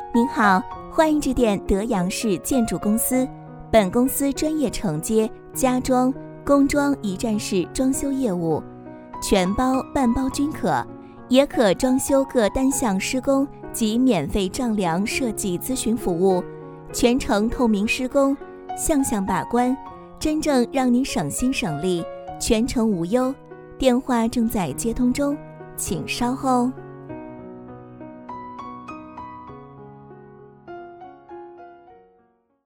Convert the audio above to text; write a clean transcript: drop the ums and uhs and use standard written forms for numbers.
您好，欢迎致电德阳市建筑公司，本公司专业承接家装、工装一站式装修业务，全包半包均可，也可装修各单项施工及免费丈量设计咨询服务，全程透明施工，项项把关，真正让您省心省力，全程无忧。电话正在接通中，请稍后。